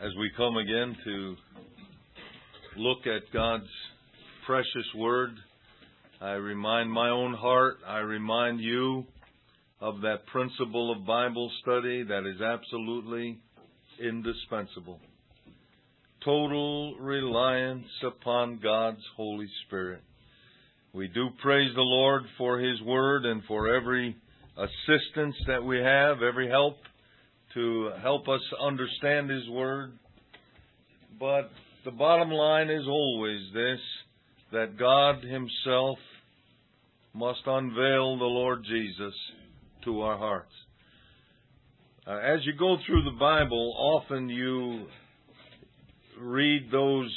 As we come again to look at God's precious Word, I remind my own heart, I remind you of that principle of Bible study that is absolutely indispensable. Total reliance upon God's Holy Spirit. We do praise the Lord for His Word and for every assistance that we have, every help to help us understand His Word. But the bottom line is always this, that God Himself must unveil the Lord Jesus to our hearts. As you go through the Bible, often you read those,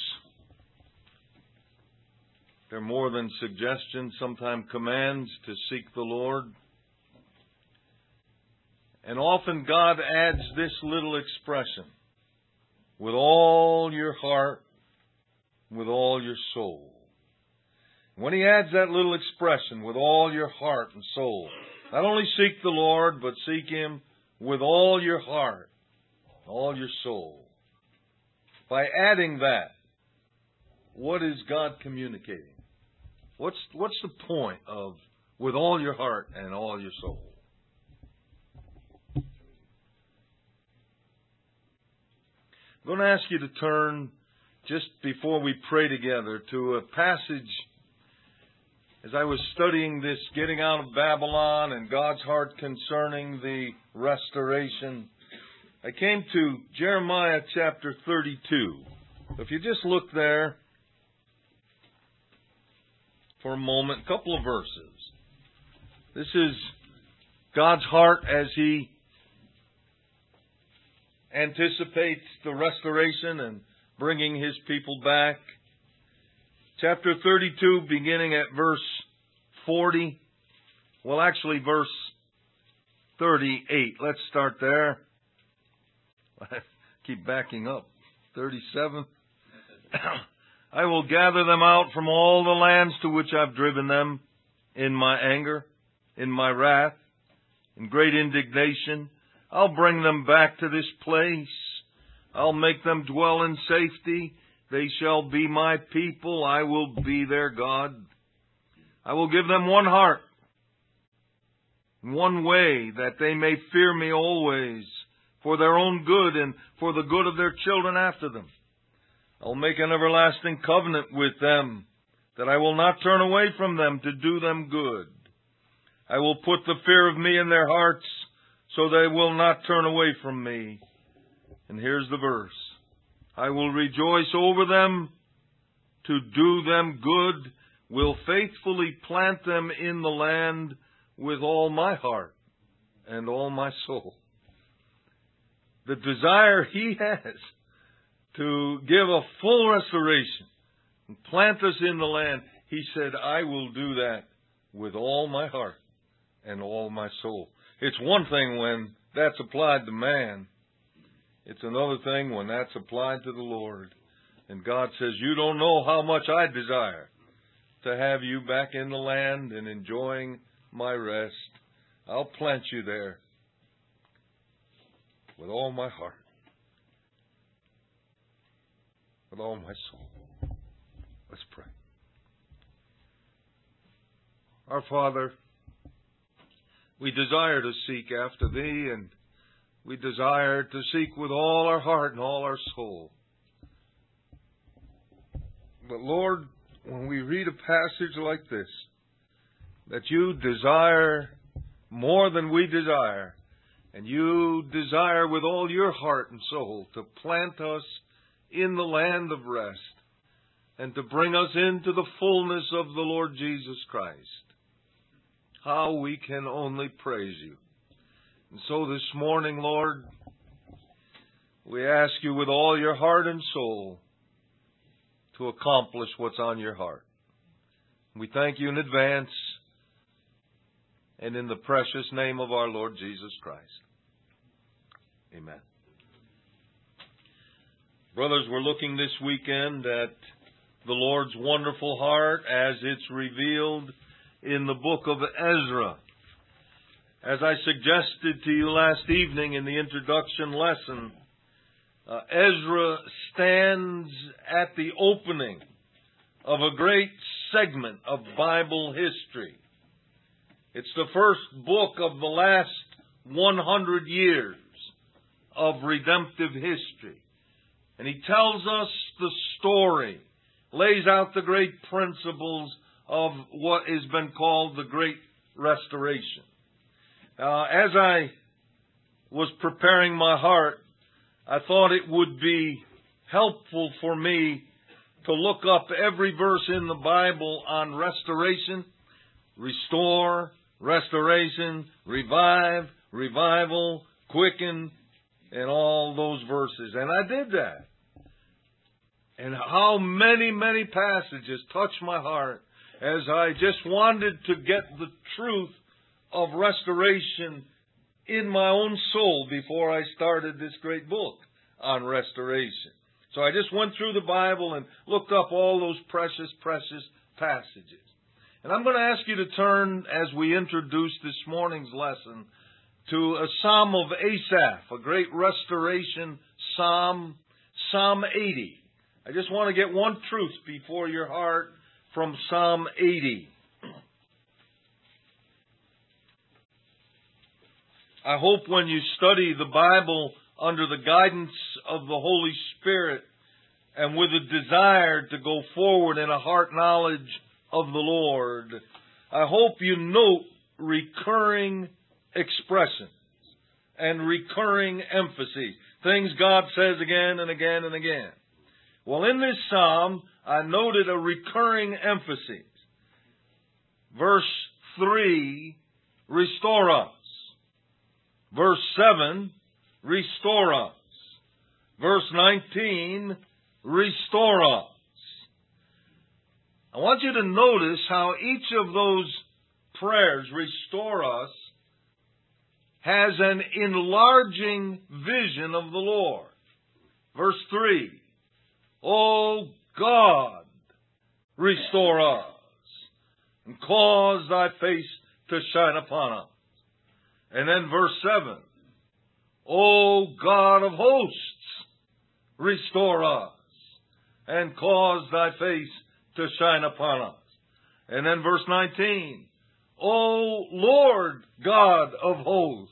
they're more than suggestions, sometimes commands to seek the Lord. And often God adds this little expression, with all your heart, with all your soul. When He adds that little expression, with all your heart and soul, not only seek the Lord, but seek Him with all your heart, all your soul. By adding that, what is God communicating? What's the point of with all your heart and all your soul? I'm going to ask you to turn, just before we pray together, to a passage. As I was studying this, getting out of Babylon and God's heart concerning the restoration, I came to Jeremiah chapter 32. If you just look there for a moment, a couple of verses. This is God's heart as He anticipates the restoration and bringing His people back. Chapter 32, beginning at verse 40. Well, actually, verse 38. Let's start there. I keep backing up. 37. I will gather them out from all the lands to which I've driven them in my anger, in my wrath, in great indignation. I'll bring them back to this place. I'll make them dwell in safety. They shall be my people. I will be their God. I will give them one heart, one way, that they may fear me always, for their own good and for the good of their children after them. I'll make an everlasting covenant with them, that I will not turn away from them to do them good. I will put the fear of me in their hearts, so they will not turn away from me. And here's the verse. I will rejoice over them to do them good, will faithfully plant them in the land with all my heart and all my soul. The desire He has to give a full restoration and plant us in the land, He said, I will do that with all my heart and all my soul. It's one thing when that's applied to man. It's another thing when that's applied to the Lord. And God says, you don't know how much I desire to have you back in the land and enjoying my rest. I'll plant you there with all my heart, with all my soul. Let's pray. Our Father, we desire to seek after Thee, and we desire to seek with all our heart and all our soul. But Lord, when we read a passage like this, that You desire more than we desire, and You desire with all Your heart and soul to plant us in the land of rest and to bring us into the fullness of the Lord Jesus Christ, how we can only praise You. And so this morning, Lord, we ask You with all your heart and soul to accomplish what's on Your heart. We thank You in advance and in the precious name of our Lord Jesus Christ. Amen. Brothers, we're looking this weekend at the Lord's wonderful heart as it's revealed in the book of Ezra. As I suggested to you last evening in the introduction lesson, Ezra stands at the opening of a great segment of Bible history. It's the first book of the last 100 years of redemptive history. And he tells us the story, lays out the great principles of what has been called the Great Restoration. As I was preparing my heart, I thought it would be helpful for me to look up every verse in the Bible on restoration, restore, restoration, revive, revival, quicken, and all those verses. And I did that. And how many, many passages touched my heart as I just wanted to get the truth of restoration in my own soul before I started this great book on restoration. So I just went through the Bible and looked up all those precious, precious passages. And I'm going to ask you to turn, as we introduce this morning's lesson, to a Psalm of Asaph, a great restoration psalm, Psalm 80. I just want to get one truth before your heart from Psalm 80. I hope when you study the Bible under the guidance of the Holy Spirit and with a desire to go forward in a heart knowledge of the Lord, I hope you note recurring expressions and recurring emphases, things God says again and again and again. Well, in this psalm, I noted a recurring emphasis. Verse 3, restore us. Verse 7, restore us. Verse 19, restore us. I want you to notice how each of those prayers, restore us, has an enlarging vision of the Lord. Verse 3, O God, restore us, and cause thy face to shine upon us. And then verse 7, O God of hosts, restore us, and cause thy face to shine upon us. And then verse 19, O Lord God of hosts,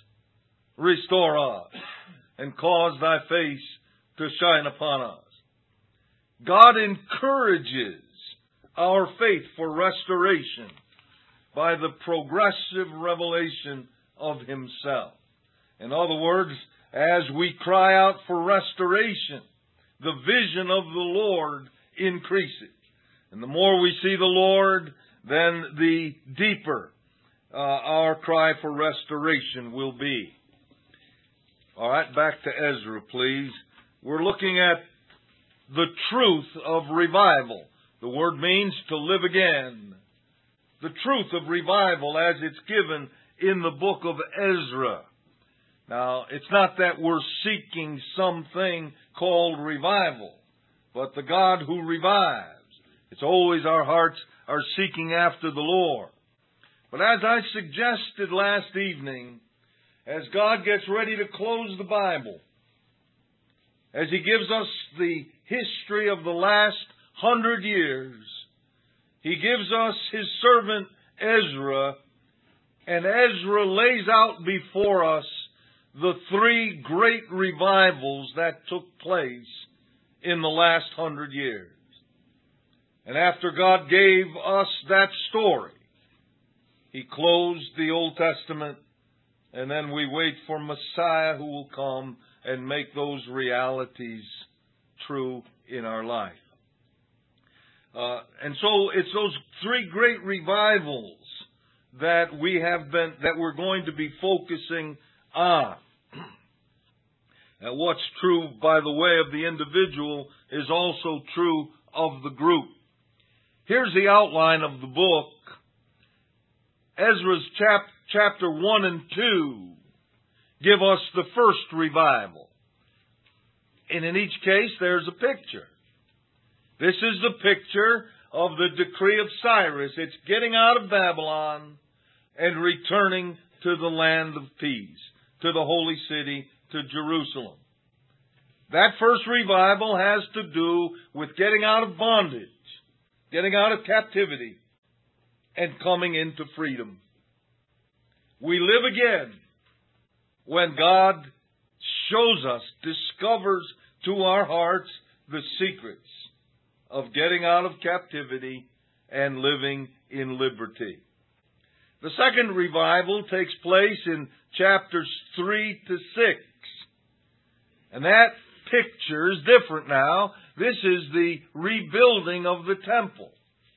restore us, and cause thy face to shine upon us. God encourages our faith for restoration by the progressive revelation of Himself. In other words, as we cry out for restoration, the vision of the Lord increases. And the more we see the Lord, then the deeper our cry for restoration will be. All right, back to Ezra, please. We're looking at the truth of revival. The word means to live again. The truth of revival as it's given in the book of Ezra. Now, it's not that we're seeking something called revival, but the God who revives. It's always our hearts are seeking after the Lord. But as I suggested last evening, as God gets ready to close the Bible, as He gives us the history of the last 100 years, He gives us His servant Ezra, and Ezra lays out before us the three great revivals that took place in the last 100 years. And after God gave us that story, He closed the Old Testament, and then we wait for Messiah who will come and make those realities true in our life. And so it's those three great revivals that we're going to be focusing on. And what's true by the way of the individual is also true of the group. Here's the outline of the book. Ezra's chapter 1 and 2 give us the first revival. And in each case, there's a picture. This is the picture of the decree of Cyrus. It's getting out of Babylon and returning to the land of peace, to the holy city, to Jerusalem. That first revival has to do with getting out of bondage, getting out of captivity, and coming into freedom. We live again when God shows us, discovers to our hearts the secrets of getting out of captivity and living in liberty. The second revival takes place in chapters 3 to 6. And that picture is different now. This is the rebuilding of the temple.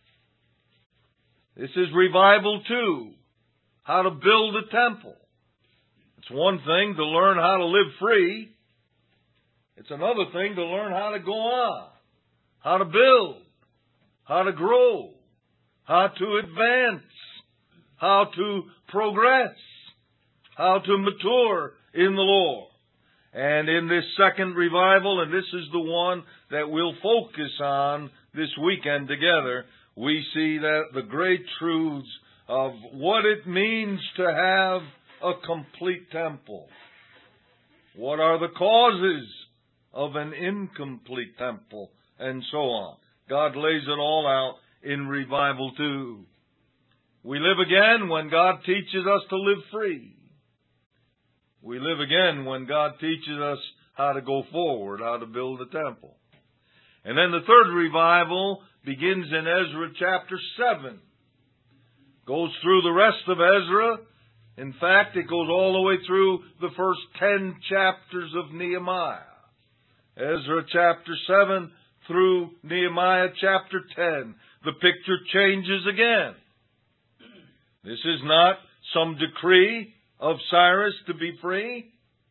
This is revival 2. How to build a temple. It's one thing to learn how to live free. It's another thing to learn how to go on, how to build, how to grow, how to advance, how to progress, how to mature in the Lord. And in this second revival, and this is the one that we'll focus on this weekend together, we see that the great truths of what it means to have a complete temple. What are the causes of an incomplete temple? And so on. God lays it all out in revival 2. We live again when God teaches us to live free. We live again when God teaches us how to go forward, how to build a temple. And then the third revival begins in Ezra chapter 7. Goes through the rest of Ezra. In fact, it goes all the way through the first 10 chapters of Nehemiah. Ezra chapter 7 through Nehemiah chapter 10. The picture changes again. This is not some decree of Cyrus to be free.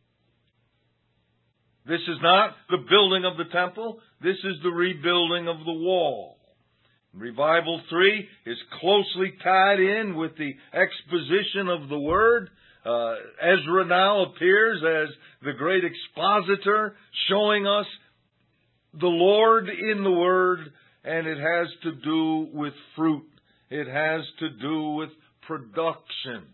This is not the building of the temple. This is the rebuilding of the wall. Revival 3 is closely tied in with the exposition of the Word. Ezra now appears as the great expositor, showing us the Lord in the Word, and it has to do with fruit. It has to do with production.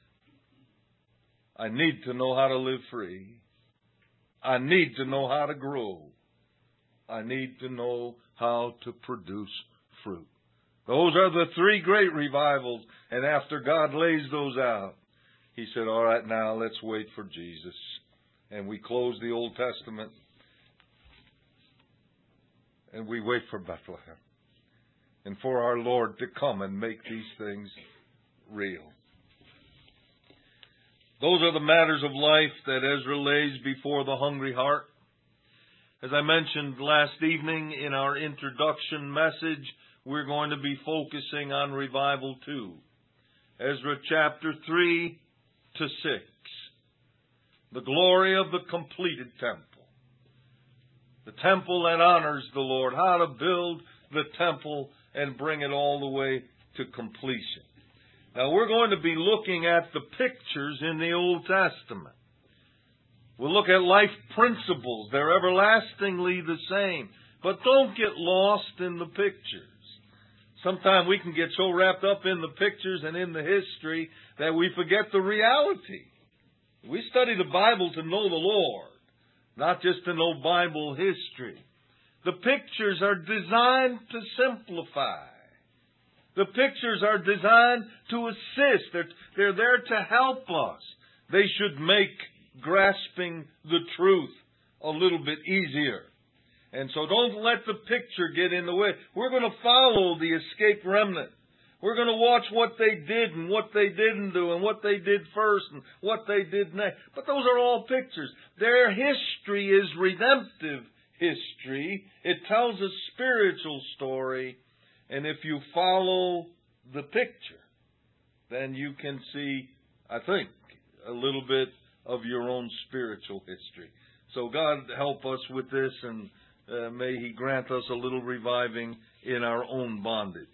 I need to know how to live free. I need to know how to grow. I need to know how to produce fruit. Those are the three great revivals. And after God lays those out, He said, all right, now let's wait for Jesus. And we close the Old Testament. And we wait for Bethlehem. And for our Lord to come and make these things real. Those are the matters of life that Ezra lays before the hungry heart. As I mentioned last evening in our introduction message, we're going to be focusing on Revival 2. Ezra chapter 3 to 6. The glory of the completed temple. The temple that honors the Lord. How to build the temple and bring it all the way to completion. Now we're going to be looking at the pictures in the Old Testament. We'll look at life principles. They're everlastingly the same. But don't get lost in the pictures. Sometimes we can get so wrapped up in the pictures and in the history that we forget the reality. We study the Bible to know the Lord, not just to know Bible history. The pictures are designed to simplify. The pictures are designed to assist. They're there to help us. They should make grasping the truth a little bit easier. And so don't let the picture get in the way. We're going to follow the escaped remnant. We're going to watch what they did and what they didn't do and what they did first and what they did next. But those are all pictures. Their history is redemptive history. It tells a spiritual story. And if you follow the picture, then you can see, I think, a little bit of your own spiritual history. So God help us with this, and may He grant us a little reviving in our own bondage.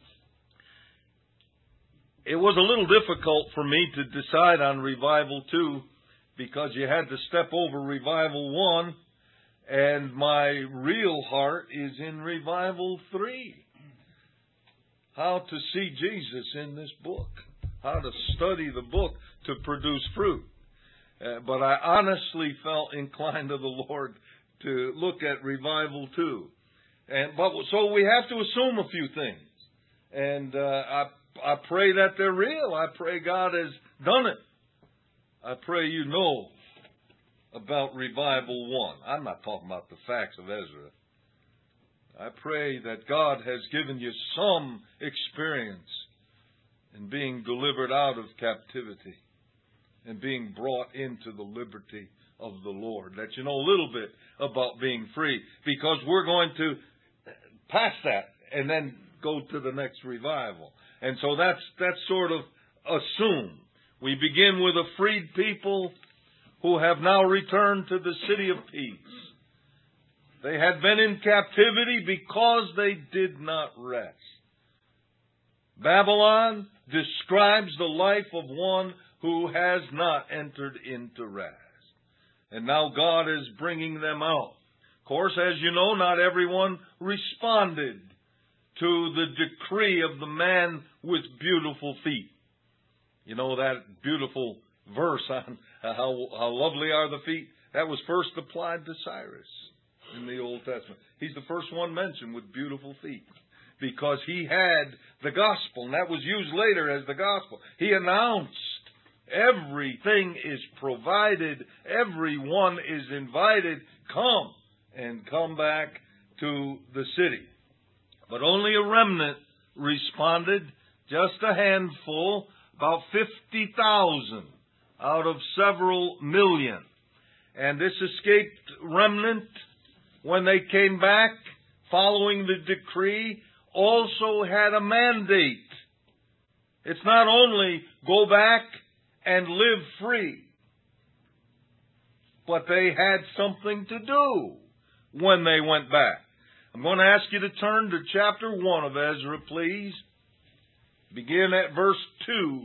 It was a little difficult for me to decide on Revival 2 because you had to step over Revival 1, and my real heart is in Revival 3. How to see Jesus in this book. How to study the book to produce fruit. But I honestly felt inclined to the Lord to look at revival too. So we have to assume a few things. And I pray that they're real. I pray God has done it. I pray you know about Revival 1. I'm not talking about the facts of Ezra. I pray that God has given you some experience in being delivered out of captivity and being brought into the liberty of the Lord. That you know a little bit about being free, because we're going to pass that and then go to the next revival. And so that's sort of assumed. We begin with a freed people who have now returned to the city of peace. They had been in captivity because they did not rest. Babylon describes the life of one who has not entered into rest. And now God is bringing them out. Of course, as you know, not everyone responded to the decree of the man with beautiful feet. You know that beautiful verse on how lovely are the feet? That was first applied to Cyrus in the Old Testament. He's the first one mentioned with beautiful feet, because he had the gospel, and that was used later as the gospel. He announced everything is provided, everyone is invited, come and come back to the city. But only a remnant responded, just a handful, about 50,000 out of several million. And this escaped remnant, when they came back following the decree, also had a mandate. It's not only go back and live free, but they had something to do when they went back. I'm going to ask you to turn to chapter 1 of Ezra, please. Begin at verse 2.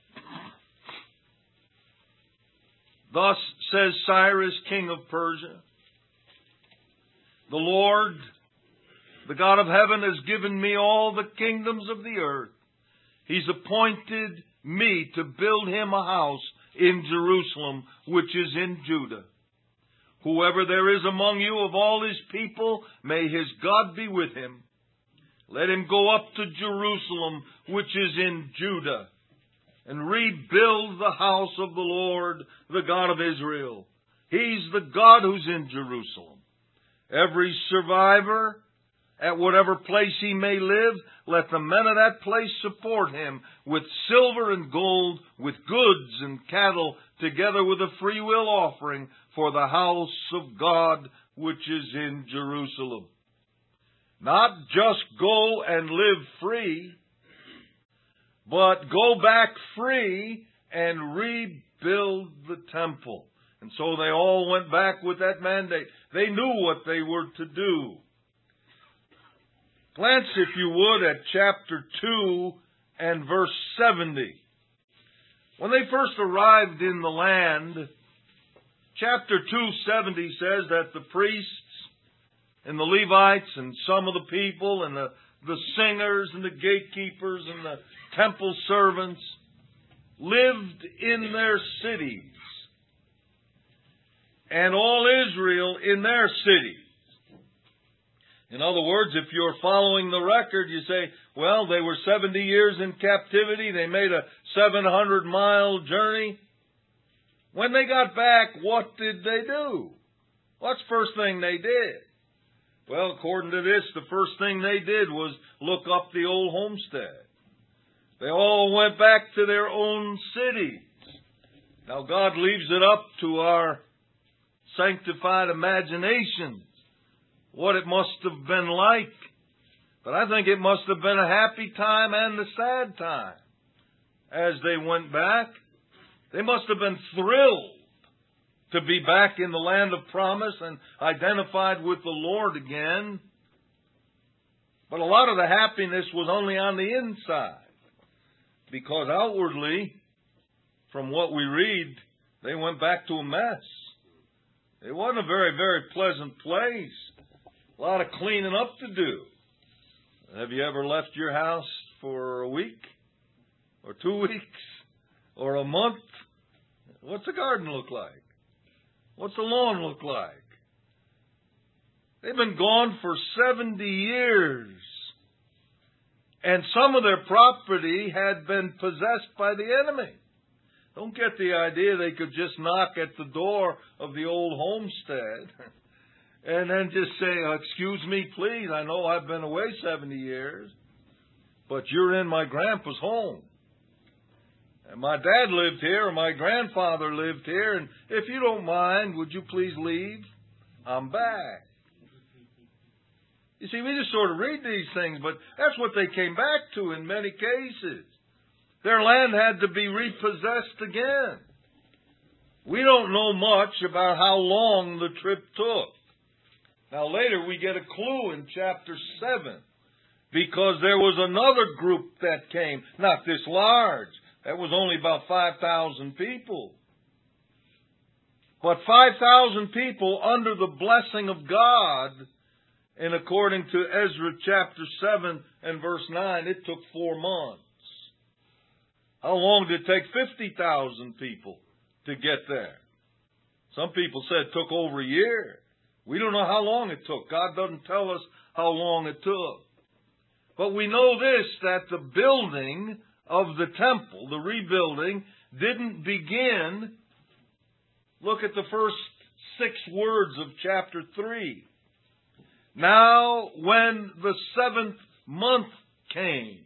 Thus says Cyrus, king of Persia, the Lord, the God of heaven, has given me all the kingdoms of the earth. He's appointed me to build him a house in Jerusalem, which is in Judah. Whoever there is among you of all his people, may his God be with him. Let him go up to Jerusalem, which is in Judah, and rebuild the house of the Lord, the God of Israel. He's the God who's in Jerusalem. Every survivor, at whatever place he may live, let the men of that place support him with silver and gold, with goods and cattle, together with a freewill offering for the house of God which is in Jerusalem. Not just go and live free, but go back free and rebuild the temple. And so they all went back with that mandate. They knew what they were to do. Glance, if you would, at chapter 2 and verse 70. When they first arrived in the land, chapter 2:70 says that the priests and the Levites and some of the people and the singers and the gatekeepers and the temple servants lived in their cities, and all Israel in their cities. In other words, if you're following the record, you say, well, they were 70 years in captivity. They made a 700-mile journey. When they got back, what did they do? What's the first thing they did? Well, according to this, the first thing they did was look up the old homestead. They all went back to their own cities. Now, God leaves it up to our sanctified imaginations what it must have been like. But I think it must have been a happy time and a sad time as they went back. They must have been thrilled to be back in the land of promise and identified with the Lord again. But a lot of the happiness was only on the inside, because outwardly, from what we read, they went back to a mess. It wasn't a very, very pleasant place. A lot of cleaning up to do. Have you ever left your house for a week? Or 2 weeks? Or a month? What's the garden look like? What's the lawn look like? They've been gone for 70 years. And some of their property had been possessed by the enemy. Don't get the idea they could just knock at the door of the old homestead and then just say, excuse me, please, I know I've been away 70 years, but you're in my grandpa's home. And my dad lived here, or my grandfather lived here, and if you don't mind, would you please leave? I'm back. You see, we just sort of read these things, but that's what they came back to in many cases. Their land had to be repossessed again. We don't know much about how long the trip took. Now later we get a clue in chapter 7, because there was another group that came, not this large. That was only about 5,000 people. But 5,000 people under the blessing of God. And according to Ezra chapter 7 and verse 9, it took 4 months. How long did it take 50,000 people to get there? Some people said it took over a year. We don't know how long it took. God doesn't tell us how long it took. But we know this, that the building of the temple, the rebuilding, didn't begin. Look at the first 6 words of chapter 3. Now, when the 7th month came.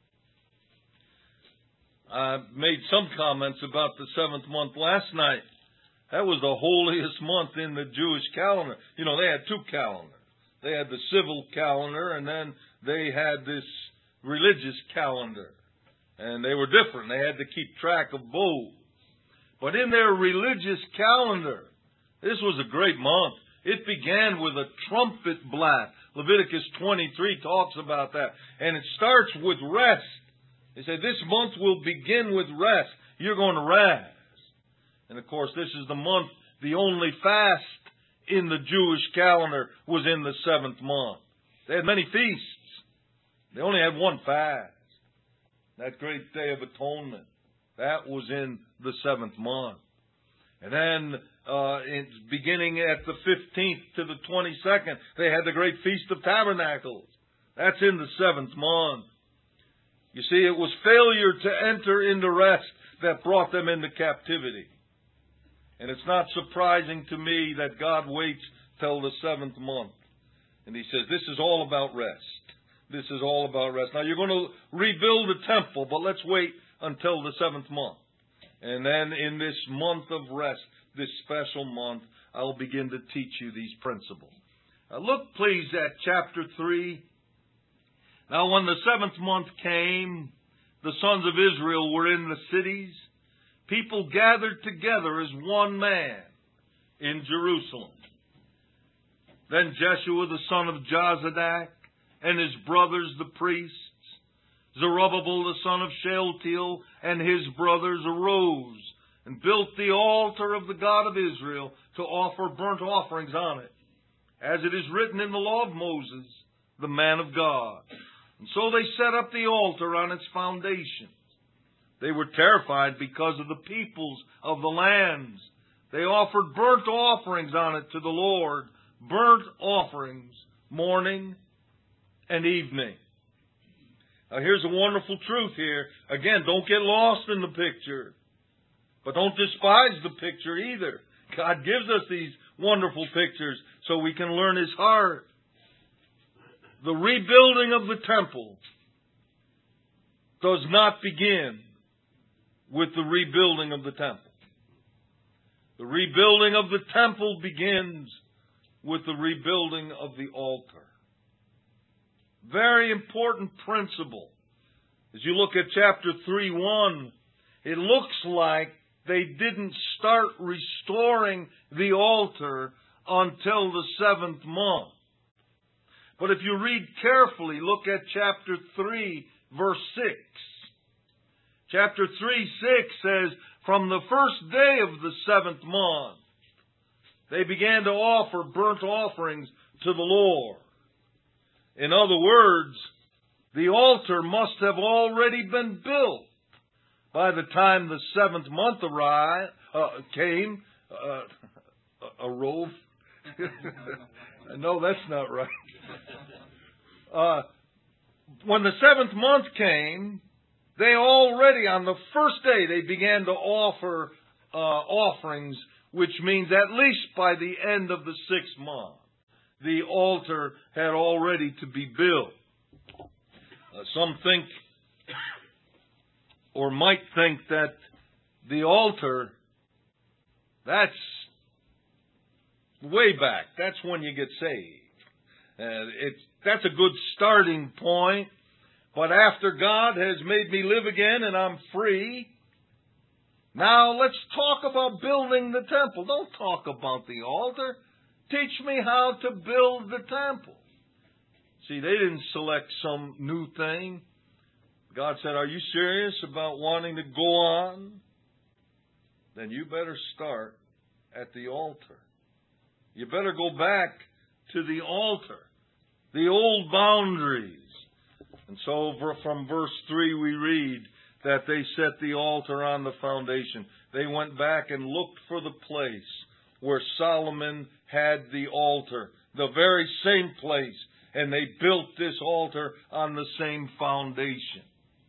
I made some comments about the 7th month last night. That was the holiest month in the Jewish calendar. You know, they had 2 calendars. They had the civil calendar, and then they had this religious calendar. And they were different. They had to keep track of both. But in their religious calendar, this was a great month. It began with a trumpet blast. Leviticus 23 talks about that. And it starts with rest. They say this month will begin with rest. You're going to rest. And of course, this is the month, the only fast in the Jewish calendar was in the 7th month. They had many feasts. They only had one fast. That great Day of Atonement. That was in the 7th month. And then, beginning at the 15th to the 22nd, they had the great Feast of Tabernacles. That's in the 7th month. You see, it was failure to enter into rest that brought them into captivity. And it's not surprising to me that God waits till the 7th month. And He says, this is all about rest. This is all about rest. Now, you're going to rebuild the temple, but let's wait until the 7th month. And then in this month of rest, this special month, I'll begin to teach you these principles. Now look, please, at chapter 3. Now, when the 7th month came, the sons of Israel were in the cities. People gathered together as one man in Jerusalem. Then Jeshua, the son of Jozadak, and his brothers, the priests, Zerubbabel, the son of Shealtiel, and his brothers arose and built the altar of the God of Israel to offer burnt offerings on it, as it is written in the law of Moses, the man of God. And so they set up the altar on its foundations. They were terrified because of the peoples of the lands. They offered burnt offerings on it to the Lord, burnt offerings, morning and evening. Now here's a wonderful truth here. Again, don't get lost in the picture. But don't despise the picture either. God gives us these wonderful pictures so we can learn His heart. The rebuilding of the temple does not begin with the rebuilding of the temple. The rebuilding of the temple begins with the rebuilding of the altar. Very important principle. As you look at chapter 3:1, it looks like they didn't start restoring the altar until the 7th month. But if you read carefully, look at chapter 3, verse 6. Chapter 3:6 says, from the first day of the 7th month, they began to offer burnt offerings to the Lord. In other words, the altar must have already been built by the time the 7th month No, that's not right. When the 7th month came, they already, on the first day, they began to offer offerings, which means at least by the end of the 6th month, the altar had already to be built. Some think, or might think, that the altar, that's way back. That's when you get saved. That's a good starting point. But after God has made me live again and I'm free, now let's talk about building the temple. Don't talk about the altar. Teach me how to build the temple. See, they didn't select some new thing. God said, are you serious about wanting to go on? Then you better start at the altar. You better go back to the altar, the old boundaries. And so from verse 3 we read that they set the altar on the foundation. They went back and looked for the place where Solomon had the altar, the very same place, and they built this altar on the same foundation.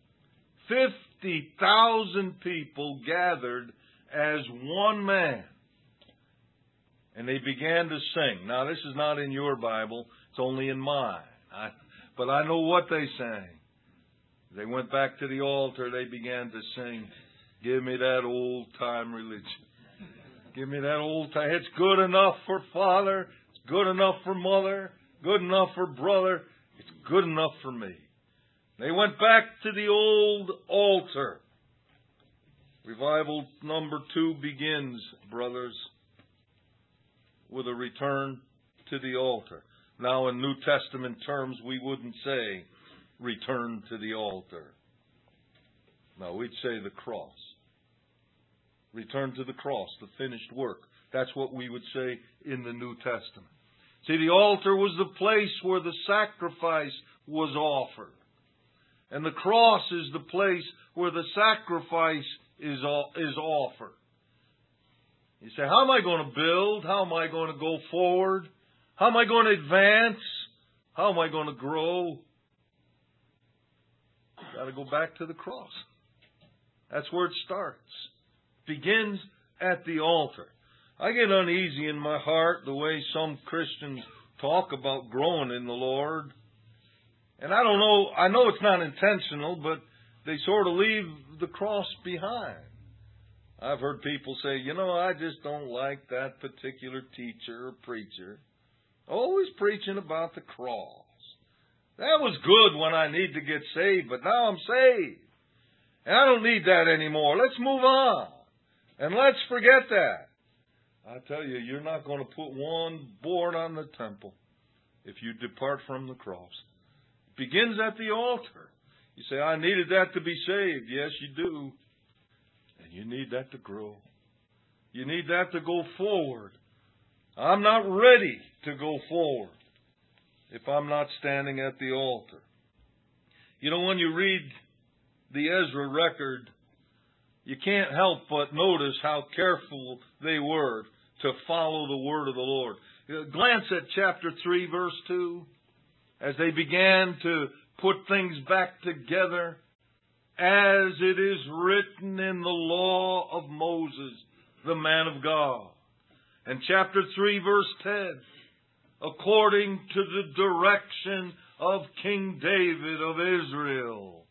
50,000 people gathered as one man, and they began to sing. Now, this is not in your Bible, it's only in mine. But I know what they sang. They went back to the altar, they began to sing, give me that old-time religion. Give me that old-time. It's good enough for father, it's good enough for mother, good enough for brother, it's good enough for me. They went back to the old altar. Revival number 2 begins, brothers, with a return to the altar. Now, in New Testament terms, we wouldn't say return to the altar. No, we'd say the cross. Return to the cross, the finished work. That's what we would say in the New Testament. See, the altar was the place where the sacrifice was offered. And the cross is the place where the sacrifice is offered. You say, how am I going to build? How am I going to go forward? How am I going to advance? How am I going to grow? You've got to go back to the cross. That's where it starts. It begins at the altar. I get uneasy in my heart the way some Christians talk about growing in the Lord. And I don't know, I know it's not intentional, but they sort of leave the cross behind. I've heard people say, I just don't like that particular teacher or preacher. Always preaching about the cross. That was good when I need to get saved, but now I'm saved. And I don't need that anymore. Let's move on. And let's forget that. I tell you, you're not going to put one board on the temple if you depart from the cross. It begins at the altar. You say, I needed that to be saved. Yes, you do. And you need that to grow. You need that to go forward. I'm not ready to go forward if I'm not standing at the altar. When you read the Ezra record, you can't help but notice how careful they were to follow the word of the Lord. Glance at chapter 3, verse 2. As they began to put things back together, as it is written in the law of Moses, the man of God. And chapter 3, verse 10, according to the direction of King David of Israel.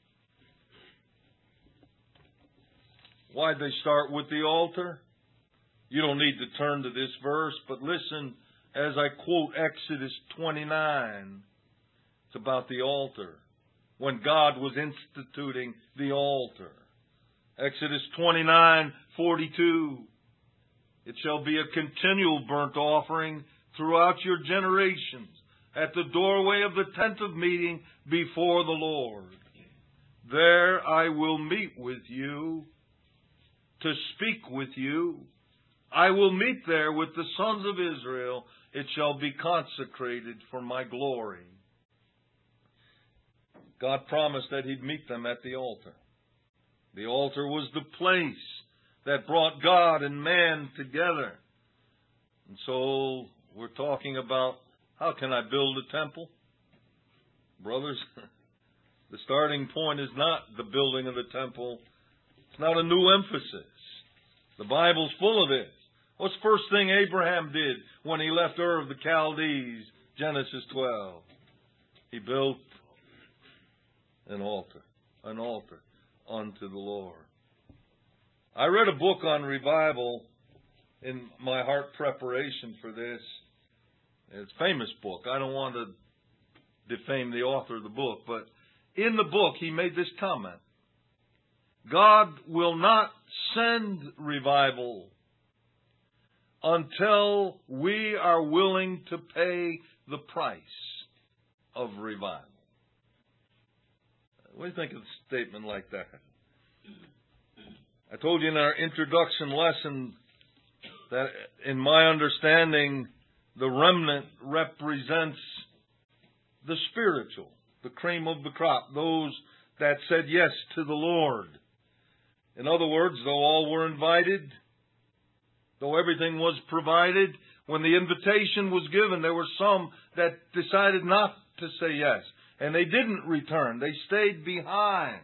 Why'd they start with the altar? You don't need to turn to this verse, but listen as I quote Exodus 29. It's about the altar, when God was instituting the altar. Exodus 29:42. It shall be a continual burnt offering throughout your generations at the doorway of the tent of meeting before the Lord. There I will meet with you to speak with you. I will meet there with the sons of Israel. It shall be consecrated for my glory. God promised that He'd meet them at the altar. The altar was the place that brought God and man together. And so we're talking about How can I build a temple? Brothers, the starting point is not the building of the temple. It's not a new emphasis. The Bible's full of this. What's the first thing Abraham did when he left Ur of the Chaldees? Genesis 12. He built an altar unto the Lord. I read a book on revival in my heart preparation for this. It's a famous book. I don't want to defame the author of the book, but in the book he made this comment. God will not send revival until we are willing to pay the price of revival. What do you think of a statement like that? I told you in our introduction lesson that in my understanding, the remnant represents the spiritual, the cream of the crop, those that said yes to the Lord. In other words, though all were invited, though everything was provided, when the invitation was given, there were some that decided not to say yes. And they didn't return. They stayed behind.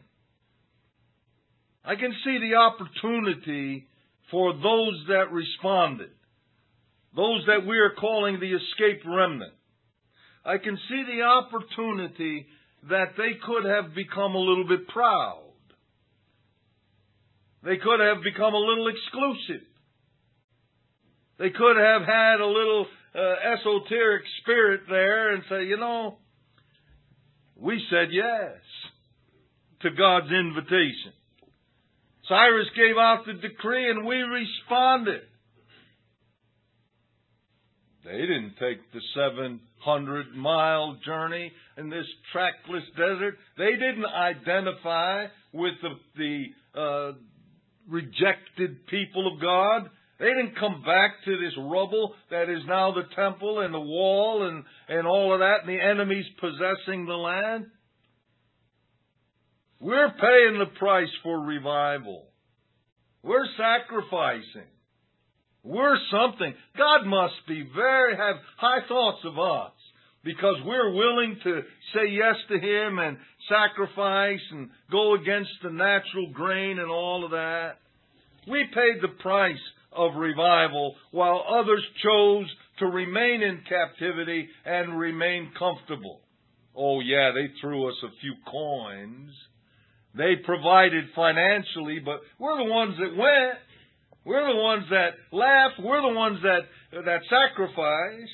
I can see the opportunity for those that responded, those that we are calling the escaped remnant. I can see the opportunity that they could have become a little bit proud. They could have become a little exclusive. They could have had a little esoteric spirit there and say, we said yes to God's invitation. Cyrus gave out the decree and we responded. They didn't take the 700-mile journey in this trackless desert. They didn't identify with the rejected people of God. They didn't come back to this rubble that is now the temple and the wall and all of that, and the enemies possessing the land. We're paying the price for revival. We're sacrificing. We're something. God must have high thoughts of us because we're willing to say yes to Him and sacrifice and go against the natural grain and all of that. We paid the price of revival while others chose to remain in captivity and remain comfortable. Oh yeah, they threw us a few coins. They provided financially, but we're the ones that went. We're the ones that laughed. We're the ones that sacrificed.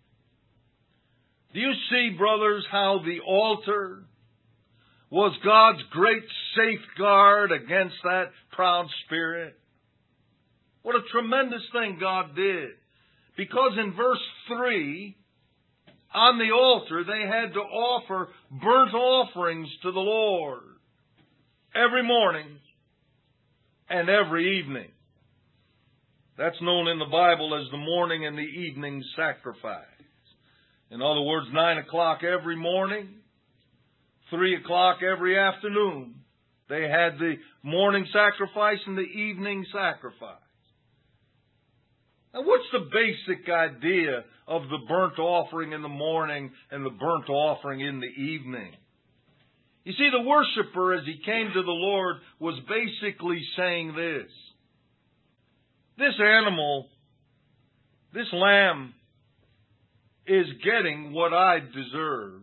Do you see, brothers, how the altar was God's great safeguard against that proud spirit? What a tremendous thing God did. Because in verse 3, on the altar, they had to offer burnt offerings to the Lord every morning and every evening. That's known in the Bible as the morning and the evening sacrifice. In other words, 9 o'clock every morning, 3 o'clock every afternoon. They had the morning sacrifice and the evening sacrifice. Now, what's the basic idea of the burnt offering in the morning and the burnt offering in the evening? You see, the worshiper, as he came to the Lord, was basically saying this. This animal, this lamb, is getting what I deserve.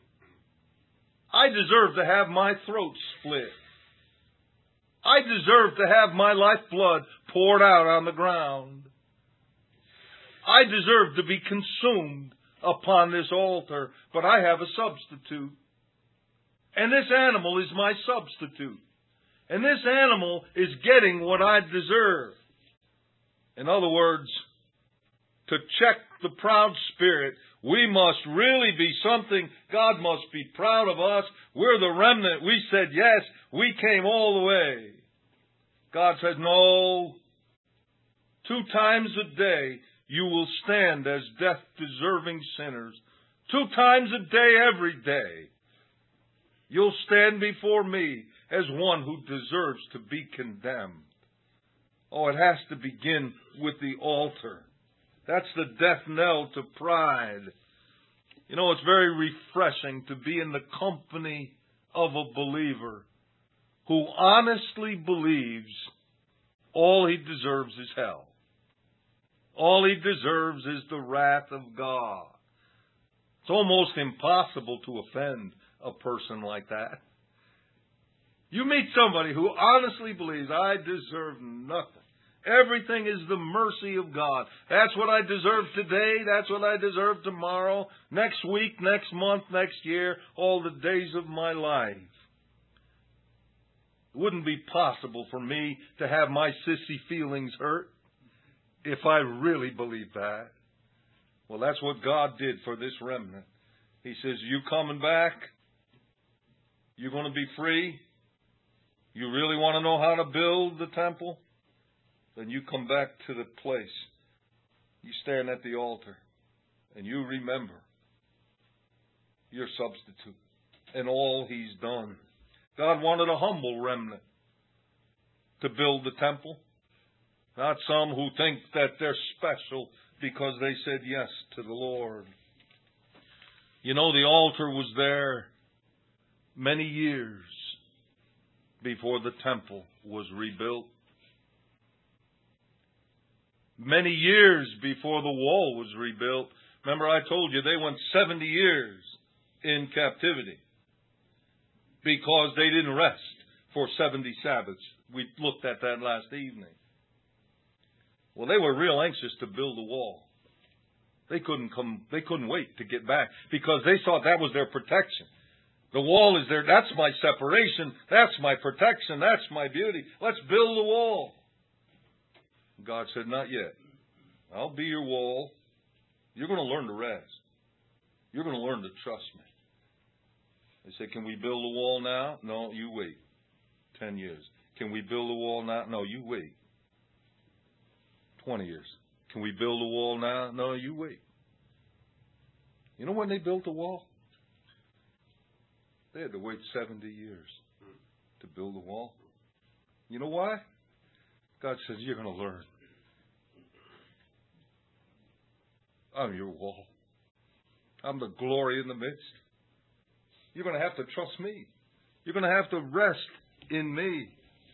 I deserve to have my throat split. I deserve to have my lifeblood poured out on the ground. I deserve to be consumed upon this altar, but I have a substitute. And this animal is my substitute. And this animal is getting what I deserve. In other words, to check the proud spirit, we must really be something. God must be proud of us. We're the remnant. We said yes. We came all the way. God says, no. 2 times a day you will stand as death-deserving sinners. 2 times a day every day. You'll stand before me as one who deserves to be condemned. Oh, it has to begin with the altar. That's the death knell to pride. You know, it's very refreshing to be in the company of a believer who honestly believes all he deserves is hell. All he deserves is the wrath of God. It's almost impossible to offend a person like that. You meet somebody who honestly believes, I deserve nothing. Everything is the mercy of God. That's what I deserve today. That's what I deserve tomorrow, next week, next month, next year, all the days of my life. It wouldn't be possible for me to have my sissy feelings hurt if I really believed that. Well, that's what God did for this remnant. He says, you coming back? You're going to be free? You really want to know how to build the temple? Then you come back to the place. You stand at the altar and you remember your substitute and all He's done. God wanted a humble remnant to build the temple. Not some who think that they're special because they said yes to the Lord. You know, the altar was there many years before the temple was rebuilt. Many years before the wall was rebuilt. Remember, I told you they went 70 years in captivity because they didn't rest for 70 Sabbaths. We looked at that last evening. Well, they were real anxious to build a wall. They couldn't wait to get back because they thought that was their protection. The wall is there. That's my separation. That's my protection. That's my beauty. Let's build the wall. God said, not yet. I'll be your wall. You're going to learn to rest. You're going to learn to trust me. They said, can we build a wall now? No, you wait. 10 years. Can we build a wall now? No, you wait. 20 years. Can we build a wall now? No, you wait. You know when they built the wall? They had to wait 70 years to build the wall. You know why? God says, you're going to learn. I'm your wall. I'm the glory in the midst. You're going to have to trust me. You're going to have to rest in me.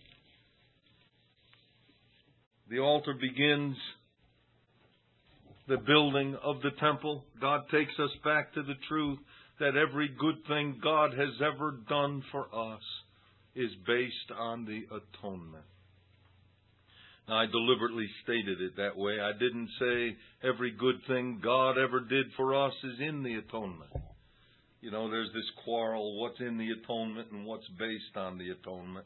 The altar begins the building of the temple. God takes us back to the truth that every good thing God has ever done for us is based on the atonement. Now, I deliberately stated it that way. I didn't say every good thing God ever did for us is in the atonement. You know, there's this quarrel, what's in the atonement and what's based on the atonement.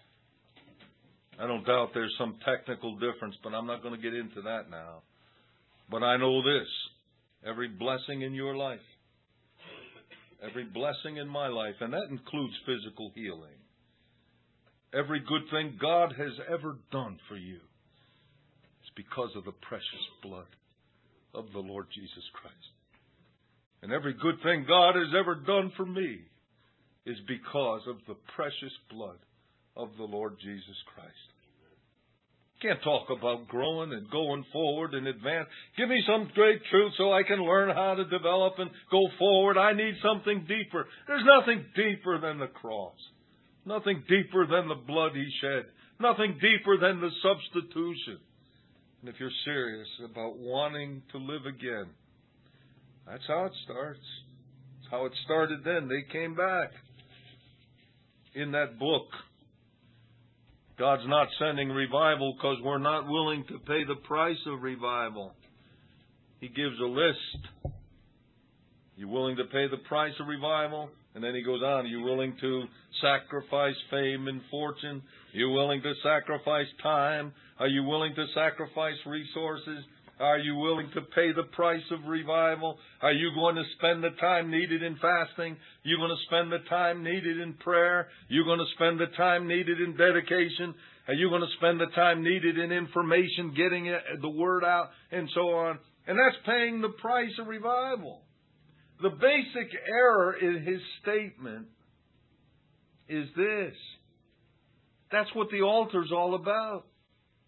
I don't doubt there's some technical difference, but I'm not going to get into that now. But I know this, every blessing in your life, every blessing in my life, and that includes physical healing, every good thing God has ever done for you is because of the precious blood of the Lord Jesus Christ. And every good thing God has ever done for me is because of the precious blood of the Lord Jesus Christ. Can't talk about growing and going forward and advance. Give me some great truth so I can learn how to develop and go forward. I need something deeper. There's nothing deeper than the cross. Nothing deeper than the blood He shed. Nothing deeper than the substitution. And if you're serious about wanting to live again, that's how it starts. It's how it started then. They came back. In that book, God's not sending revival because we're not willing to pay the price of revival. He gives a list. You willing to pay the price of revival? And then He goes on, are you willing to sacrifice fame and fortune? Are you willing to sacrifice time? Are you willing to sacrifice resources? Are you willing to pay the price of revival? Are you going to spend the time needed in fasting? Are you going to spend the time needed in prayer? Are you going to spend the time needed in dedication? Are you going to spend the time needed in information, getting the word out, and so on? And that's paying the price of revival. The basic error in his statement is this. That's what the altar's all about.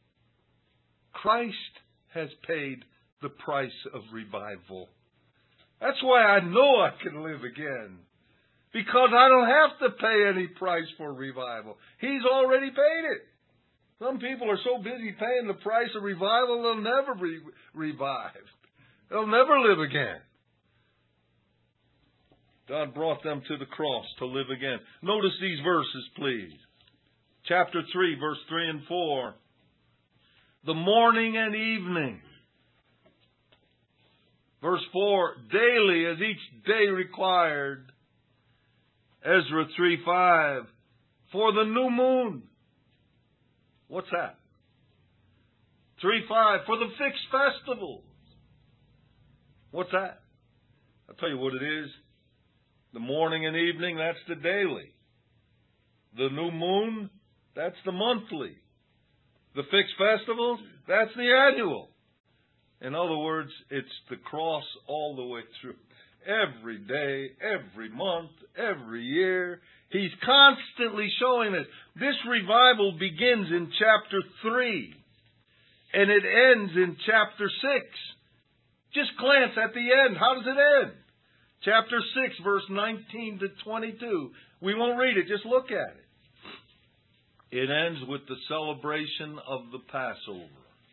Christ has paid the price of revival. That's why I know I can live again. Because I don't have to pay any price for revival. He's already paid it. Some people are so busy paying the price of revival, they'll never be revived. They'll never live again. God brought them to the cross to live again. Notice these verses, please. Chapter 3, verse 3 and 4. The morning and evening. Verse 4, daily as each day required. Ezra 3:5, for the new moon. What's that? 3:5, for the fixed festivals. What's that? I'll tell you what it is. The morning and evening, that's the daily. The new moon, that's the monthly. The fixed festivals, that's the annual. In other words, it's the cross all the way through. Every day, every month, every year. He's constantly showing it. This revival begins in chapter 3. And it ends in chapter 6. Just glance at the end. How does it end? Chapter 6, verse 19 to 22. We won't read it. Just look at it. It ends with the celebration of the Passover.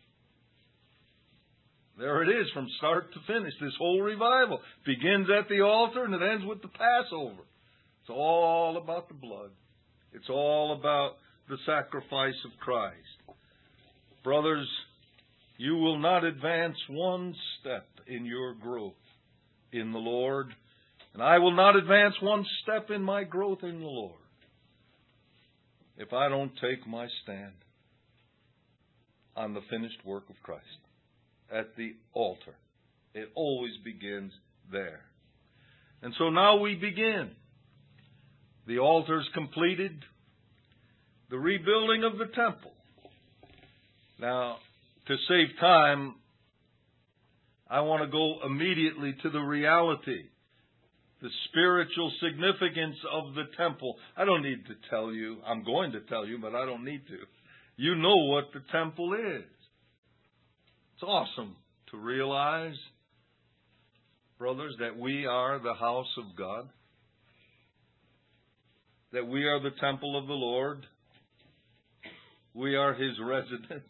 There it is from start to finish. This whole revival begins at the altar and it ends with the Passover. It's all about the blood. It's all about the sacrifice of Christ. Brothers, you will not advance one step in your growth in the Lord, and I will not advance one step in my growth in the Lord if I don't take my stand on the finished work of Christ. At the altar. It always begins there. And so now we begin. The altar's completed. The rebuilding of the temple. Now, to save time, I want to go immediately to the reality, the spiritual significance of the temple. I don't need to tell you. I'm going to tell you, but I don't need to. You know what the temple is. It's awesome to realize, brothers, that we are the house of God, that we are the temple of the Lord, we are His residence.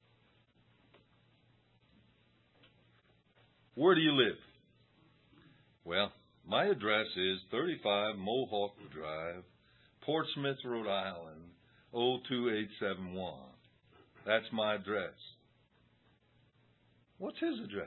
Where do you live? Well, my address is 35 Mohawk Drive, Portsmouth, Rhode Island, 02871. That's my address. What's his address?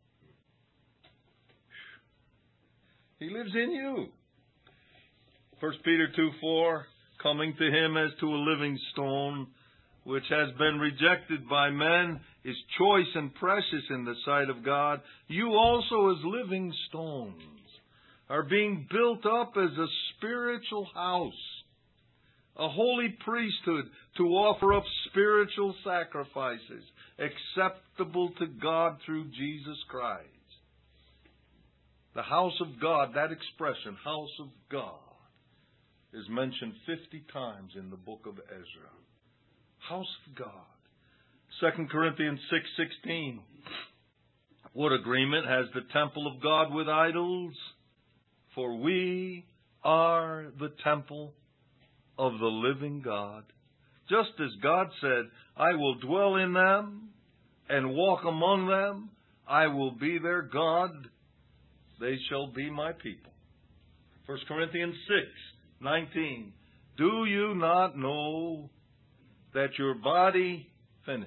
He lives in you. 1 Peter 2:4, coming to him as to a living stone, which has been rejected by men, is choice and precious in the sight of God. You also as living stones are being built up as a spiritual house, a holy priesthood to offer up spiritual sacrifices acceptable to God through Jesus Christ. The house of God, that expression, house of God, is mentioned 50 times in the book of Ezra. House of God. 2 Corinthians 6:16. What agreement has the temple of God with idols? For we are the temple of the living God. Just as God said, I will dwell in them and walk among them. I will be their God. They shall be my people. 1 Corinthians 6:19. Do you not know that your body, finished,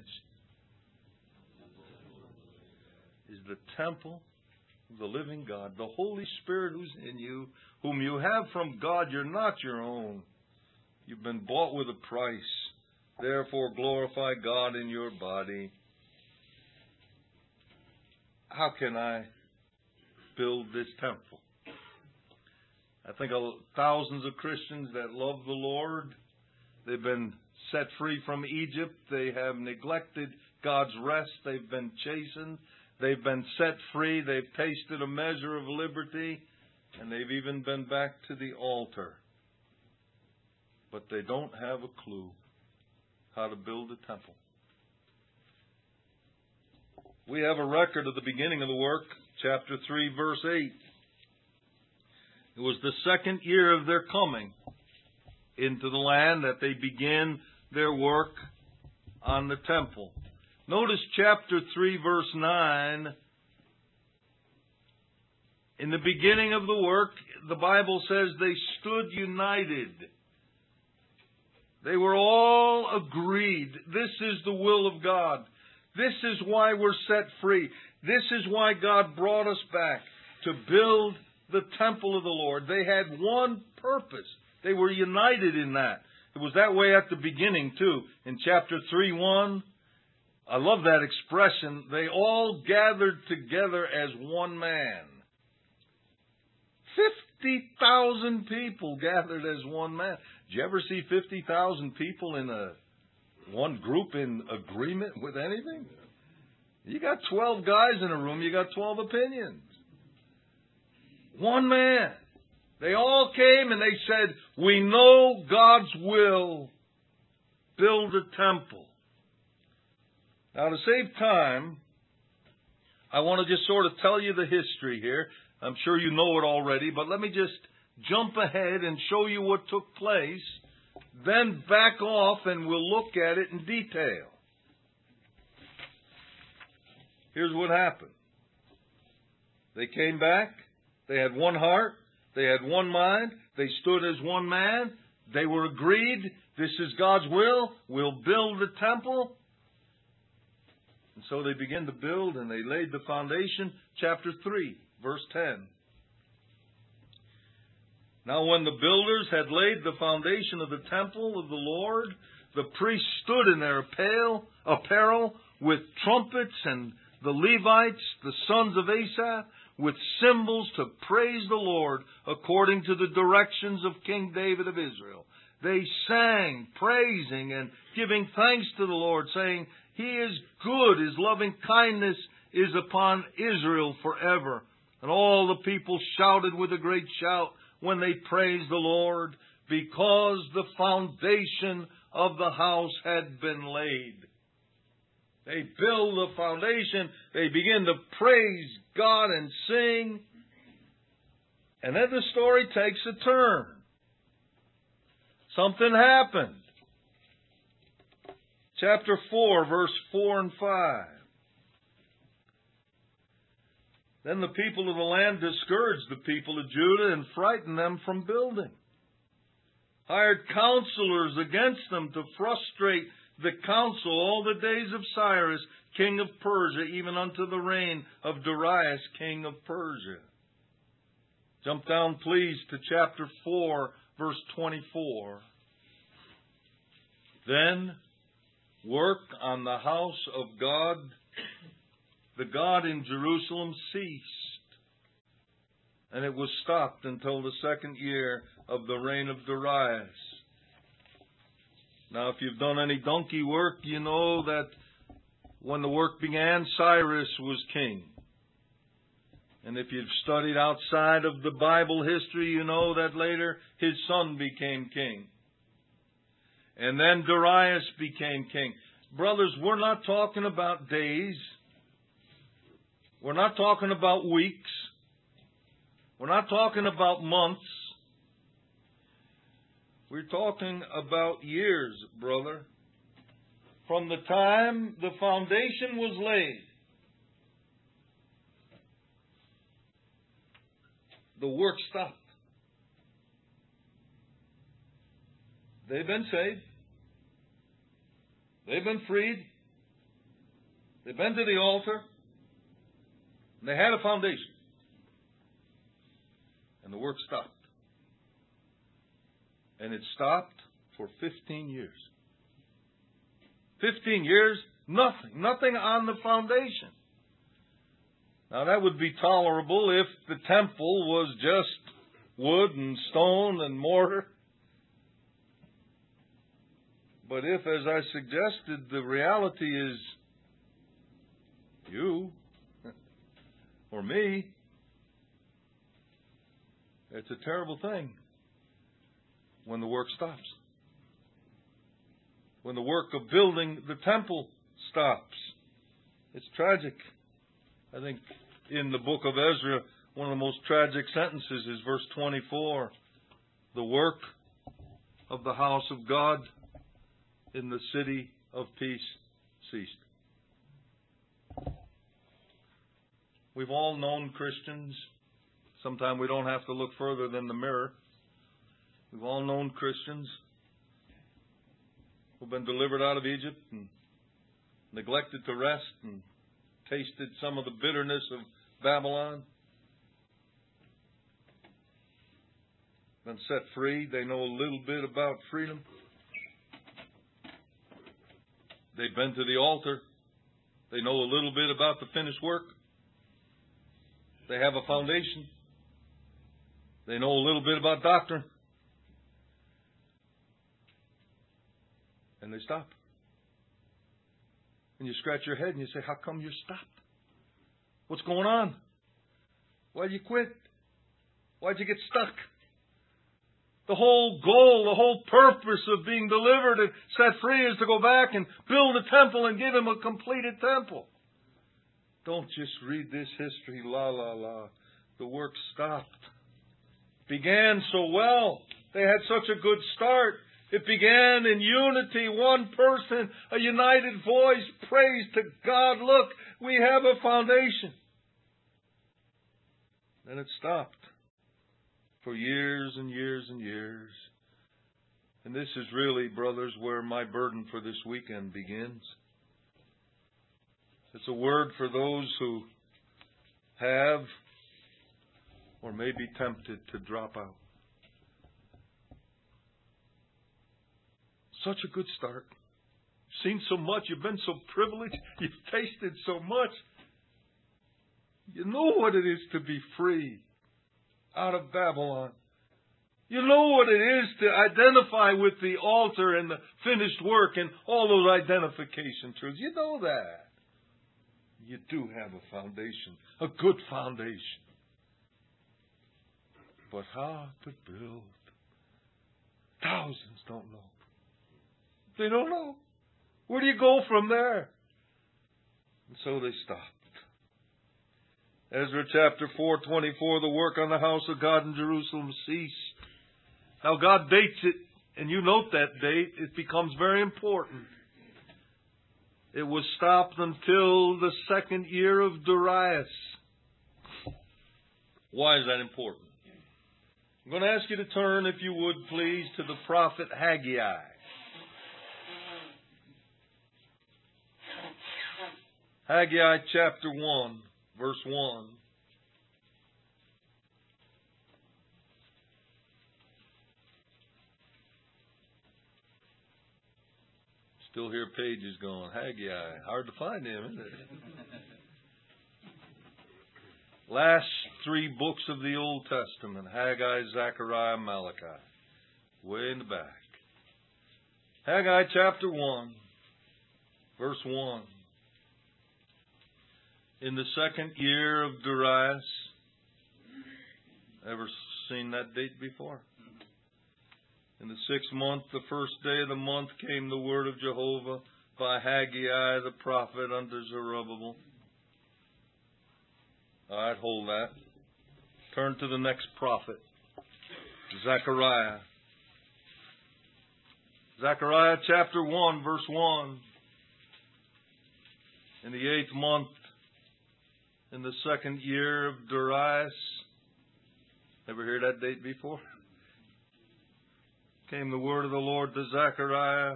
is the temple of the living God, the Holy Spirit who's in you, whom you have from God? You're not your own. You've been bought with a price. Therefore, glorify God in your body. How can I build this temple? I think thousands of Christians that love the Lord, they've been set free from Egypt. They have neglected God's rest. They've been chastened. They've been set free. They've tasted a measure of liberty. And they've even been back to the altar. But they don't have a clue how to build a temple. We have a record of the beginning of the work, chapter 3, verse 8. It was the second year of their coming into the land that they began their work on the temple. Notice chapter 3, verse 9. In the beginning of the work, the Bible says they stood united. They were all agreed. This is the will of God. This is why we're set free. This is why God brought us back, to build the temple of the Lord. They had one purpose. They were united in that. It was that way at the beginning too. In chapter 3:1, I love that expression. They all gathered together as one man. 50,000 people gathered as one man. Did you ever see 50,000 people in one group in agreement with anything? You got 12 guys in a room, you got 12 opinions. One man. They all came and they said, we know God's will. Build a temple. Now, to save time, I want to just sort of tell you the history here. I'm sure you know it already, but let me just jump ahead and show you what took place, then back off and we'll look at it in detail. Here's what happened. They came back. They had one heart. They had one mind. They stood as one man. They were agreed. This is God's will. We'll build the temple. And so they began to build, and they laid the foundation. Chapter 3, verse 10. Now when the builders had laid the foundation of the temple of the Lord, the priests stood in their apparel with trumpets, and the Levites, the sons of Asaph, with cymbals to praise the Lord according to the directions of King David of Israel. They sang, praising and giving thanks to the Lord, saying, He is good, His loving kindness is upon Israel forever. And all the people shouted with a great shout when they praised the Lord, because the foundation of the house had been laid. They build the foundation, they begin to praise God and sing, and then the story takes a turn. Something happened. Chapter 4, verse 4 and 5. Then the people of the land discouraged the people of Judah and frightened them from building. Hired counselors against them to frustrate the counsel all the days of Cyrus, king of Persia, even unto the reign of Darius, king of Persia. Jump down, please, to chapter 4, verse 24. Then work on the house of God, the God in Jerusalem, ceased, and it was stopped until the second year of the reign of Darius. Now, if you've done any donkey work, you know that when the work began, Cyrus was king. And if you've studied outside of the Bible history, you know that later his son became king. And then Darius became king. Brothers, we're not talking about days. We're not talking about weeks. We're not talking about months. We're talking about years, brother. From the time the foundation was laid, the work stopped. They've been saved. They've been freed. They've been to the altar. And they had a foundation. And the work stopped. And it stopped for 15 years. 15 years, nothing on the foundation. Now that would be tolerable if the temple was just wood and stone and mortar. But if, as I suggested, the reality is you or me, it's a terrible thing when the work stops. When the work of building the temple stops. It's tragic. I think in the book of Ezra, One of the most tragic sentences is verse 24. The work of the house of God in the city of peace ceased. We've all known Christians. Sometimes we don't have to look further than the mirror. We've all known Christians who've been delivered out of Egypt and neglected to rest and tasted some of the bitterness of Babylon. Been set free. They know a little bit about freedom. They've been to the altar. They know a little bit about the finished work. They have a foundation. They know a little bit about doctrine. And they stop. And you scratch your head and you say, how come you stopped? What's going on? Why'd you quit? Why'd you get stuck? The whole goal, the whole purpose of being delivered and set free is to go back and build a temple and give Him a completed temple. Don't just read this history, la, la, la. The work stopped. Began so well. They had such a good start. It began in unity, one person, a united voice, praise to God. Look, we have a foundation. Then it stopped for years and years and years. And this is really, brothers, where my burden for this weekend begins. It's a word for those who have or may be tempted to drop out. Such a good start. Seen so much. You've been so privileged. You've tasted so much. You know what it is to be free out of Babylon. You know what it is to identify with the altar and the finished work and all those identification truths. You know that. You do have a foundation, a good foundation. But how to build? Thousands don't know. They don't know. Where do you go from there? And so they stopped. Ezra chapter 4:24, the work on the house of God in Jerusalem ceased. Now God dates it, and you note that date. It becomes very important. It was stopped until the second year of Darius. Why is that important? I'm going to ask you to turn, if you would, please, to the prophet Haggai. Haggai chapter 1, verse 1. Still hear pages going. Haggai. Hard to find him, isn't it? Last three books of the Old Testament. Haggai, Zechariah, Malachi. Way in the back. Haggai chapter 1, verse 1. In the second year of Darius. Ever seen that date before? In the 6th month, the first day of the month, came the word of Jehovah by Haggai the prophet unto Zerubbabel. All right, hold that. Turn to the next prophet, Zechariah. Zechariah chapter 1, verse 1. In the 8th month, in the second year of Darius. Ever hear that date before? Came the word of the Lord to Zechariah.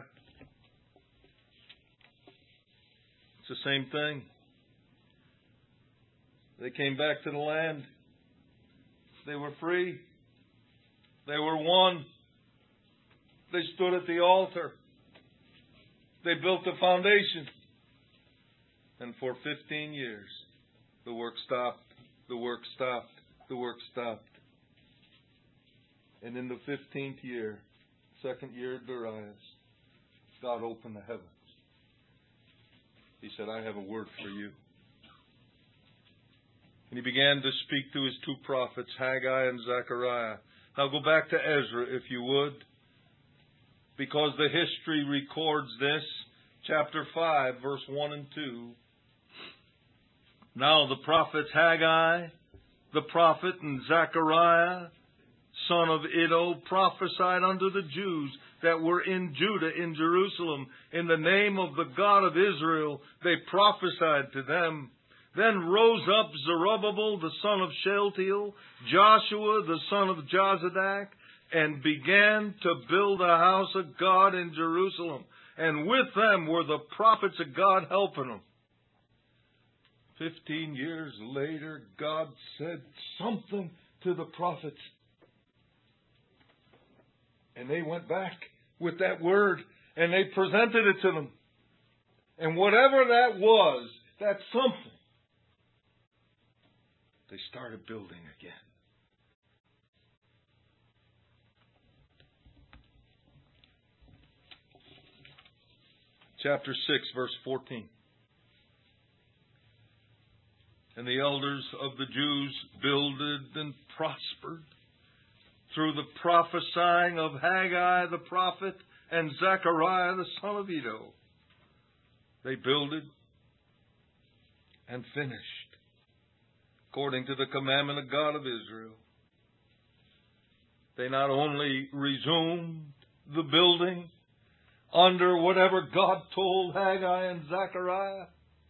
It's the same thing. They came back to the land. They were free. They were one. They stood at the altar. They built a foundation. And for 15 years, the work stopped. The work stopped. The work stopped. And in the 15th year, second year of Darius, God opened the heavens. He said, I have a word for you. And He began to speak to His two prophets, Haggai and Zechariah. Now go back to Ezra, if you would, because the history records this. Chapter 5, verse 1 and 2. Now the prophets Haggai the prophet, and Zechariah, son of Iddo, prophesied unto the Jews that were in Judah, in Jerusalem. In the name of the God of Israel, they prophesied to them. Then rose up Zerubbabel, the son of Shealtiel, Joshua, the son of Jozadak, and began to build a house of God in Jerusalem. And with them were the prophets of God helping them. 15 years later, God said something to the prophets. And they went back with that word, and they presented it to them. And whatever that was, that something, they started building again. Chapter 6, verse 14. And the elders of the Jews builded and prospered through the prophesying of Haggai the prophet and Zechariah the son of Iddo. They builded and finished according to the commandment of God of Israel. They not only resumed the building under whatever God told Haggai and Zechariah,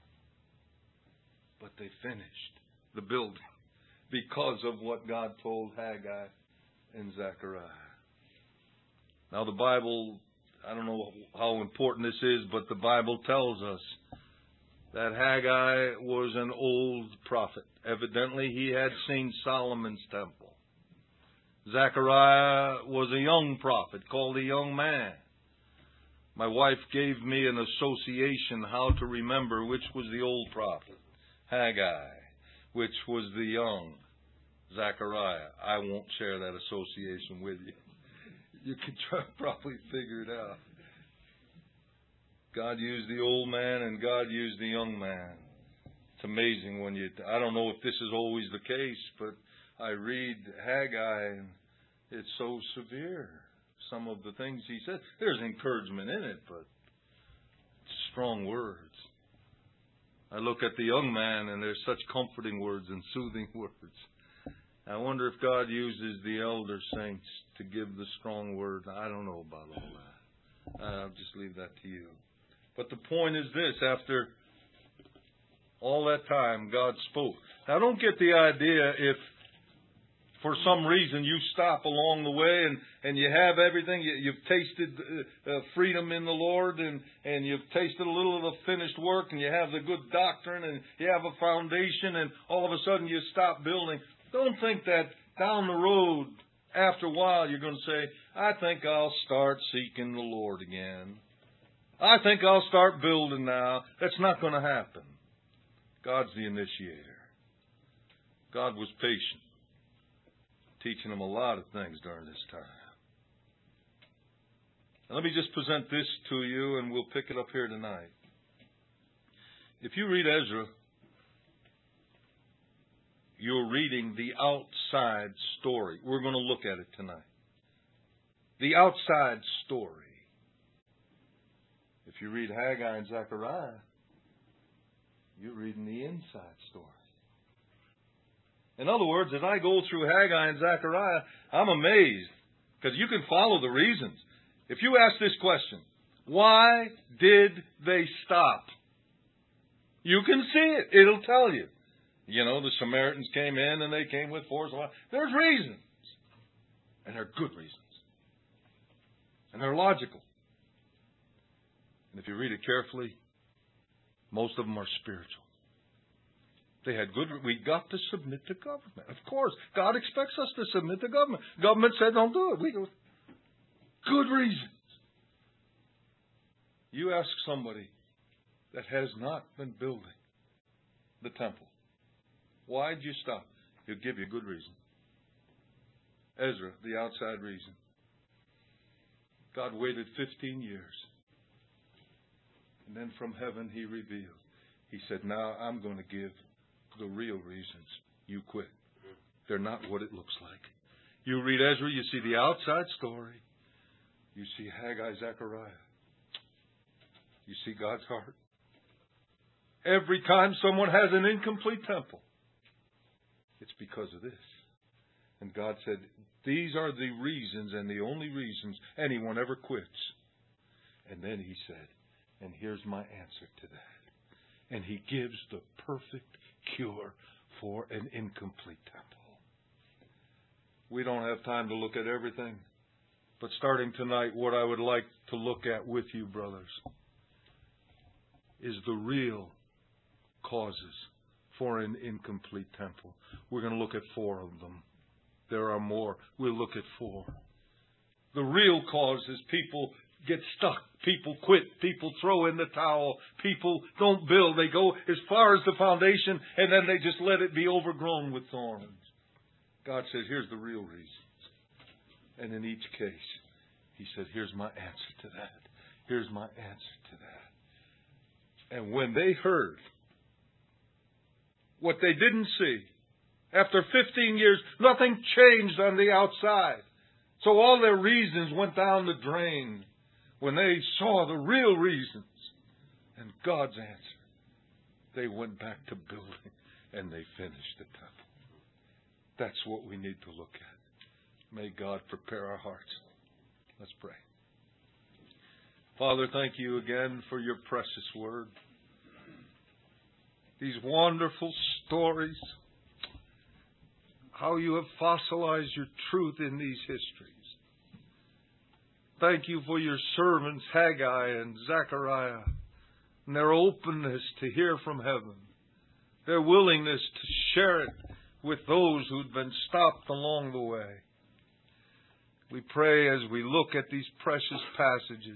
but they finished the building because of what God told Haggai and Zechariah. Now the Bible, I don't know how important this is, but the Bible tells us that Haggai was an old prophet. Evidently he had seen Solomon's temple. Zechariah was a young prophet called a young man. My wife gave me an association how to remember which was the old prophet, Haggai, which was the young Zechariah. I won't share that association with you. You can probably figure it out. God used the old man and God used the young man. It's amazing when I don't know if this is always the case, but I read Haggai and it's so severe. Some of the things he said, there's encouragement in it, but it's strong words. I look at the young man and there's such comforting words and soothing words. I wonder if God uses the elder saints to give the strong word. I don't know about all that. I'll just leave that to you. But the point is this, after all that time, God spoke. Now don't get the idea if for some reason you stop along the way and you have everything, you've tasted freedom in the Lord and you've tasted a little of the finished work and you have the good doctrine and you have a foundation and all of a sudden you stop building. Don't think that down the road, after a while, you're going to say, I think I'll start seeking the Lord again. I think I'll start building now. That's not going to happen. God's the initiator. God was patient, teaching them a lot of things during this time. Now, let me just present this to you, and we'll pick it up here tonight. If you read Ezra, you're reading the outside story. We're going to look at it tonight. The outside story. If you read Haggai and Zechariah, you're reading the inside story. In other words, as I go through Haggai and Zechariah, I'm amazed because you can follow the reasons. If you ask this question, why did they stop? You can see it. It'll tell you. You know, the Samaritans came in and they came with force. There's reasons. And they're good reasons. And they're logical. And if you read it carefully, most of them are spiritual. They had good. We got to submit to government. Of course, God expects us to submit to government. Government said don't do it. We go, good reasons. You ask somebody that has not been building the temple, why did you stop? He'll give you a good reason. Ezra, the outside reason. God waited 15 years. And then from heaven he revealed. He said, now I'm going to give the real reasons you quit. They're not what it looks like. You read Ezra, you see the outside story. You see Haggai, Zechariah. You see God's heart. Every time someone has an incomplete temple, It's because of this. And God said, these are the reasons and the only reasons anyone ever quits. And then He said, and here's my answer to that. And He gives the perfect cure for an incomplete temple. We don't have time to look at everything. But starting tonight, what I would like to look at with you, brothers, is the real causes for an incomplete temple. We're going to look at 4 of them. There are more. We'll look at 4. The real cause is people get stuck. People quit. People throw in the towel. People don't build. They go as far as the foundation, and then they just let it be overgrown with thorns. God says, here's the real reasons. And in each case, He said, here's my answer to that. Here's my answer to that. And when they heard what they didn't see, after 15 years, nothing changed on the outside. So all their reasons went down the drain when they saw the real reasons and God's answer. They went back to building and they finished the temple. That's what we need to look at. May God prepare our hearts. Let's pray. Father, thank you again for your precious word. These wonderful stories. How you have fossilized your truth in these histories. Thank you for your servants Haggai and Zechariah and their openness to hear from heaven. Their willingness to share it with those who'd been stopped along the way. We pray as we look at these precious passages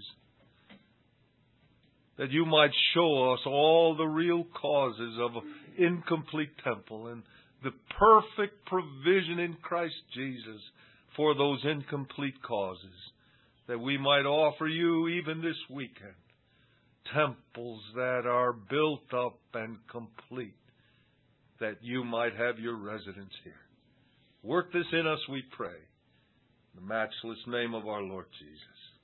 that you might show us all the real causes of an incomplete temple and the perfect provision in Christ Jesus for those incomplete causes, that we might offer you even this weekend temples that are built up and complete, that you might have your residence here. Work this in us, we pray. In the matchless name of our Lord Jesus.